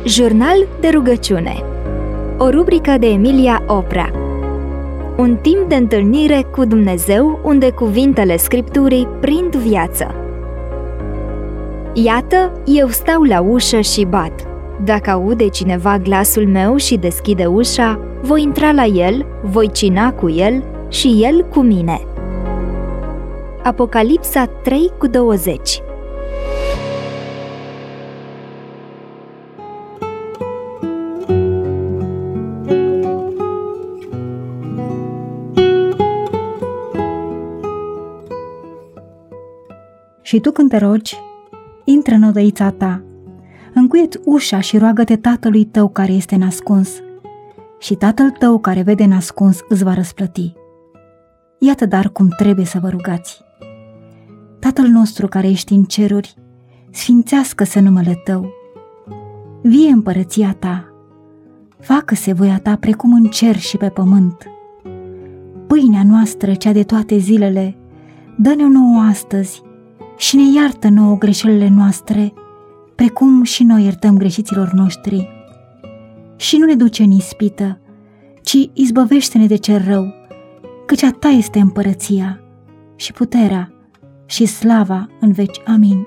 Jurnal de rugăciune. O rubrică de Emilia Oprea. Un timp de întâlnire cu Dumnezeu unde cuvintele Scripturii prind viață. Iată, eu stau la ușă și bat. Dacă aude cineva glasul meu și deschide ușa, voi intra la el, voi cina cu el și el cu mine. Apocalipsa 3:20. Și tu când te rogi, intră în odăița ta, încuie-ți ușa și roagă-te Tatălui tău care este nascuns, și Tatăl tău care vede nascuns îți va răsplăti. Iată dar cum trebuie să vă rugați. Tatăl nostru care ești în ceruri, sfințească-se numele tău. Vie împărăția ta, facă-se voia ta precum în cer și pe pământ. Pâinea noastră, cea de toate zilele, dă-ne-o nouă astăzi și ne iartă nouă greșelile noastre, precum și noi iertăm greșiților noștri. Și nu ne duce în ispită, ci izbăvește-ne de cel rău, căci a ta este împărăția și puterea și slava în veci. Amin.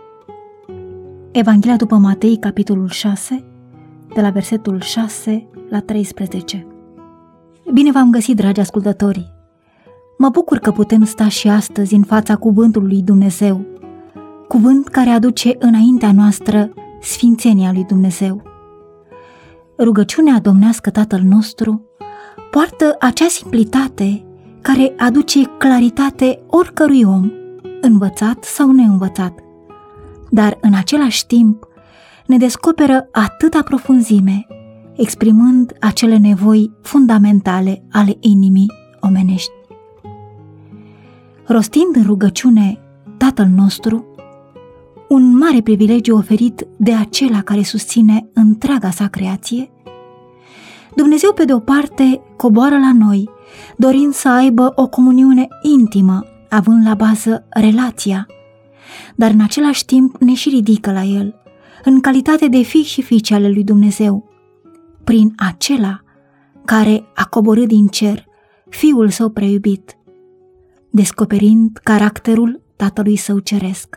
Evanghelia după Matei, capitolul 6, de la versetul 6 la 13. Bine v-am găsit, dragi ascultători! Mă bucur că putem sta și astăzi în fața cuvântului lui Dumnezeu, cuvânt care aduce înaintea noastră sfințenia lui Dumnezeu. Rugăciunea domnească Tatăl nostru poartă acea simplitate care aduce claritate oricărui om, învățat sau neînvățat, dar în același timp ne descoperă atâta profunzime, exprimând acele nevoi fundamentale ale inimii omenești. Rostind în rugăciune Tatăl nostru, un mare privilegiu oferit de acela care susține întreaga sa creație, Dumnezeu pe de o parte coboară la noi, dorind să aibă o comuniune intimă, având la bază relația, dar în același timp ne și ridică la El, în calitate de fii și fiice ale lui Dumnezeu, prin acela care a coborât din cer Fiul Său preiubit, descoperind caracterul Tatălui Său ceresc.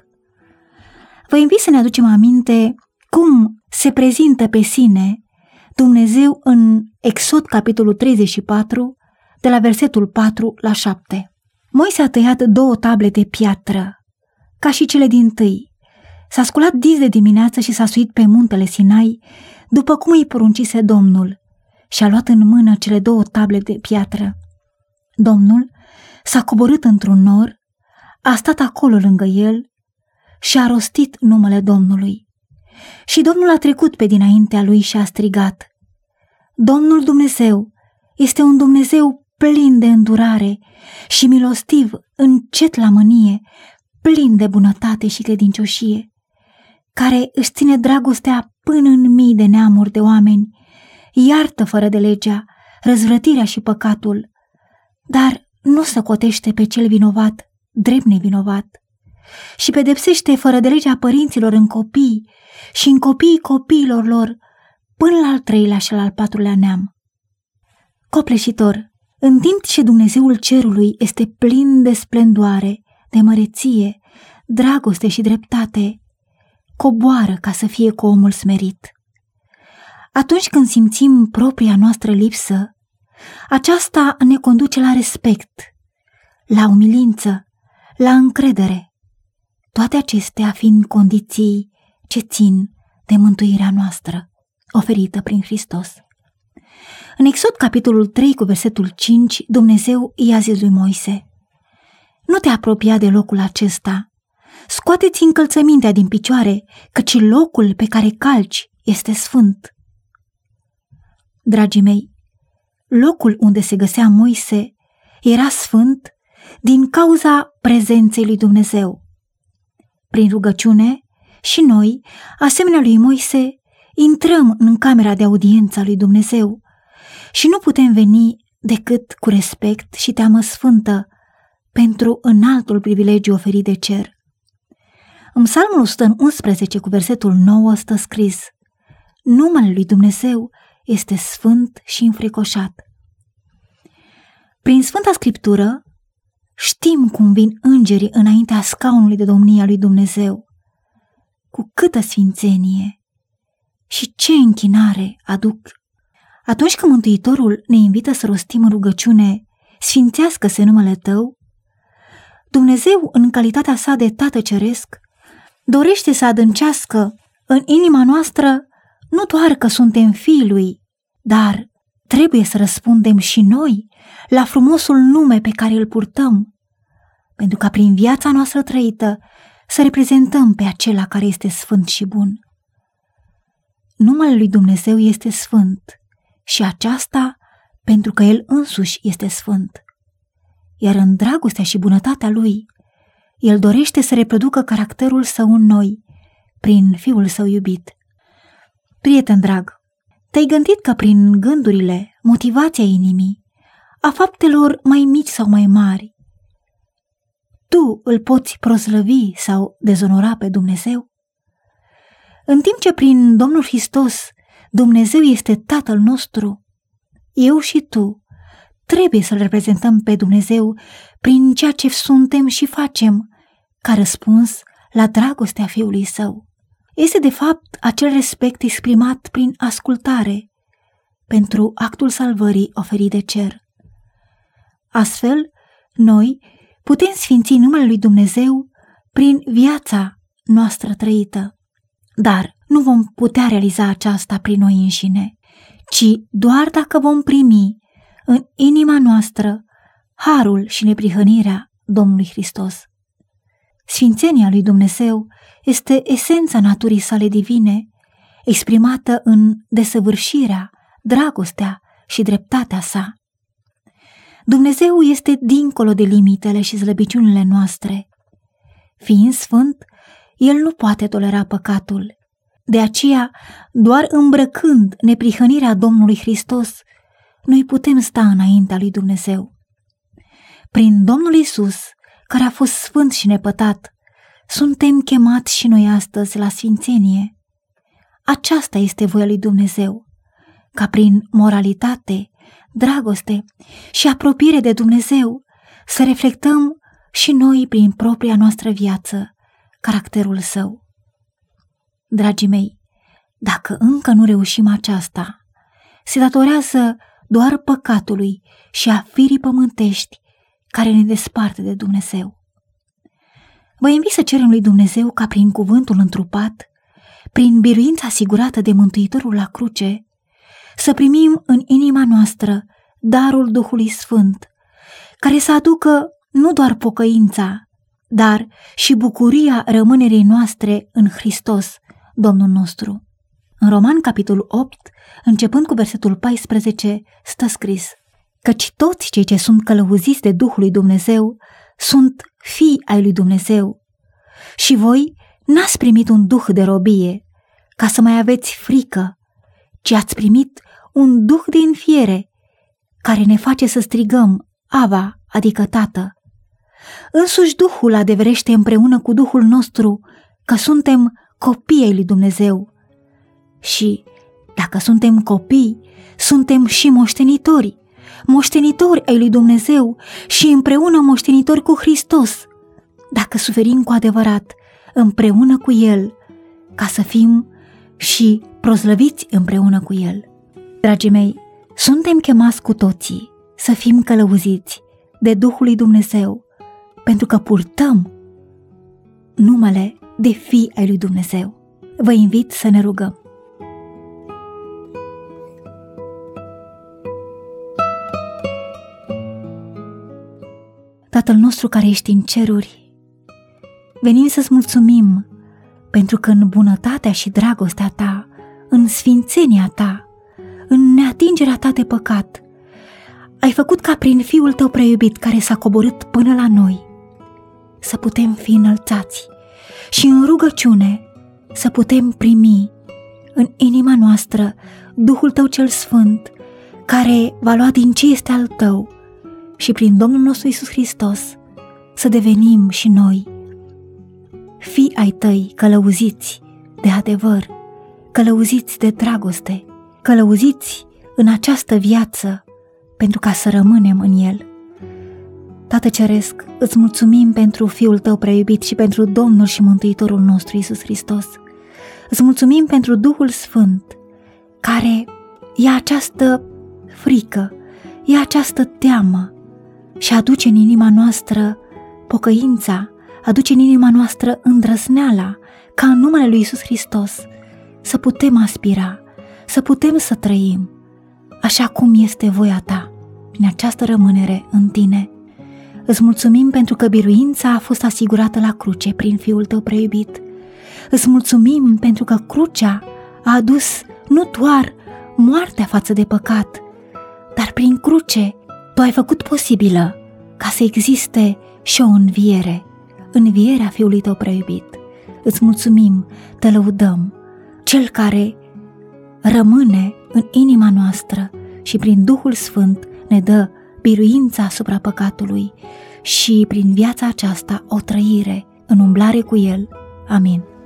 Vă invit să ne aducem aminte cum se prezintă pe sine Dumnezeu în Exod, capitolul 34, de la versetul 4 la 7. Moise a tăiat 2 table de piatră, ca și cele dintâi. S-a sculat dis de dimineață și s-a suit pe muntele Sinai, după cum îi poruncise Domnul, și a luat în mână cele 2 table de piatră. Domnul s-a coborât într-un nor, a stat acolo lângă el și a rostit numele Domnului. Și Domnul a trecut pe dinaintea lui și a strigat: Domnul Dumnezeu este un Dumnezeu plin de îndurare și milostiv, încet la mânie, plin de bunătate și credincioșie, care își ține dragostea până în mii de neamuri de oameni, iartă fără de legea, răzvrătirea și păcatul, dar nu socotește pe cel vinovat drept nevinovat și pedepsește fără de legea părinților în copii și în copiii copiilor lor până la al 3-lea și la al 4-lea neam. Copleșitor, în timp ce Dumnezeul cerului este plin de splendoare, de măreție, dragoste și dreptate, coboară ca să fie cu omul smerit. Atunci când simțim propria noastră lipsă, aceasta ne conduce la respect, la umilință, la încredere, toate acestea fiind condiții ce țin de mântuirea noastră, oferită prin Hristos. În Exod, capitolul 3, cu versetul 5, Dumnezeu i-a zis lui Moise: Nu te apropia de locul acesta, scoate-ți încălțămintea din picioare, căci locul pe care calci este sfânt. Dragii mei, locul unde se găsea Moise era sfânt din cauza prezenței lui Dumnezeu. Prin rugăciune și noi, asemenea lui Moise, intrăm în camera de audiență a lui Dumnezeu și nu putem veni decât cu respect și teamă sfântă pentru înaltul privilegiu oferit de cer. În Psalmul 111, cu versetul 9, stă scris: numele lui Dumnezeu este sfânt și înfricoșat. Prin Sfânta Scriptură știm cum vin îngerii înaintea scaunului de domnie a lui Dumnezeu, cu câtă sfințenie și ce închinare aduc. Atunci când Mântuitorul ne invită să rostim în rugăciune, sfințească-se numele Tău, Dumnezeu, în calitatea sa de Tată Ceresc, dorește să adâncească în inima noastră nu doar că suntem fiii Lui, dar trebuie să răspundem și noi la frumosul nume pe care îl purtăm, pentru ca prin viața noastră trăită să reprezentăm pe acela care este sfânt și bun. Numele lui Dumnezeu este sfânt și aceasta pentru că El însuși este sfânt. Iar în dragostea și bunătatea Lui, El dorește să reproducă caracterul Său în noi, prin Fiul Său iubit. Prieten drag, te-ai gândit că prin gândurile, motivația inimii, a faptelor mai mici sau mai mari, tu îl poți proslăvi sau dezonora pe Dumnezeu? În timp ce prin Domnul Hristos Dumnezeu este Tatăl nostru, eu și tu trebuie să-L reprezentăm pe Dumnezeu prin ceea ce suntem și facem, ca răspuns la dragostea Fiului Său. Este de fapt acel respect exprimat prin ascultare pentru actul salvării oferit de cer. Astfel, noi putem sfinți numele lui Dumnezeu prin viața noastră trăită, dar nu vom putea realiza aceasta prin noi înșine, ci doar dacă vom primi în inima noastră harul și neprihănirea Domnului Hristos. Sfințenia lui Dumnezeu este esența naturii sale divine, exprimată în desăvârșirea, dragostea și dreptatea sa. Dumnezeu este dincolo de limitele și slăbiciunile noastre. Fiind sfânt, El nu poate tolera păcatul. De aceea, doar îmbrăcând neprihănirea Domnului Hristos, noi putem sta înaintea lui Dumnezeu. Prin Domnul Iisus, care a fost sfânt și nepătat, suntem chemați și noi astăzi la sfințenie. Aceasta este voia lui Dumnezeu, ca prin moralitate, dragoste și apropiere de Dumnezeu să reflectăm și noi prin propria noastră viață caracterul Său. Dragii mei, dacă încă nu reușim aceasta, se datorează doar păcatului și a firii pământești care ne desparte de Dumnezeu. Vă invit să cerem lui Dumnezeu ca prin cuvântul întrupat, prin biruința asigurată de Mântuitorul la cruce, să primim în inima noastră darul Duhului Sfânt, care să aducă nu doar pocăința, dar și bucuria rămânerii noastre în Hristos, Domnul nostru. În Roman, capitolul 8, începând cu versetul 14, stă scris: căci toți cei ce sunt călăuziți de Duhul lui Dumnezeu sunt fii ai lui Dumnezeu. Și voi n-ați primit un duh de robie, ca să mai aveți frică, ci ați primit un duh de înfiere, care ne face să strigăm, Ava, adică Tată. Însuși Duhul adeverește împreună cu Duhul nostru că suntem copii ai lui Dumnezeu. Și dacă suntem copii, suntem și moștenitori, moștenitori ai lui Dumnezeu și împreună moștenitori cu Hristos, dacă suferim cu adevărat împreună cu El, ca să fim și proslăviți împreună cu El. Dragii mei, suntem chemați cu toții să fim călăuziți de Duhul lui Dumnezeu, pentru că purtăm numele de fii ai lui Dumnezeu. Vă invit să ne rugăm. Tatăl nostru care ești în ceruri, venim să-ți mulțumim pentru că în bunătatea și dragostea ta, în sfințenia ta, în neatingerea ta de păcat, ai făcut ca prin Fiul tău preiubit care s-a coborât până la noi să putem fi înălțați și în rugăciune să putem primi în inima noastră Duhul tău cel sfânt, care va lua din ce este al tău și prin Domnul nostru Iisus Hristos să devenim și noi fii ai tăi călăuziți de adevăr, călăuziți de dragoste, călăuziți în această viață pentru ca să rămânem în El. Tată Ceresc, îți mulțumim pentru Fiul Tău prea iubit și pentru Domnul și Mântuitorul nostru Iisus Hristos. Îți mulțumim pentru Duhul Sfânt, care ia această frică, ia această teamă și aduce în inima noastră pocăința, aduce în inima noastră îndrăzneala, ca în numele lui Iisus Hristos să putem aspira, să putem să trăim așa cum este voia Ta, prin această rămânere în Tine. Îți mulțumim pentru că biruința a fost asigurată la cruce prin Fiul Tău prea iubit. Îți mulțumim pentru că crucea a adus nu doar moartea față de păcat, dar prin cruce Tu ai făcut posibilă ca să existe și o înviere, învierea Fiului Tău prea iubit. Îți mulțumim, Te lăudăm, Cel care rămâne în inima noastră și prin Duhul Sfânt ne dă biruința asupra păcatului și prin viața aceasta o trăire în umblare cu El. Amin.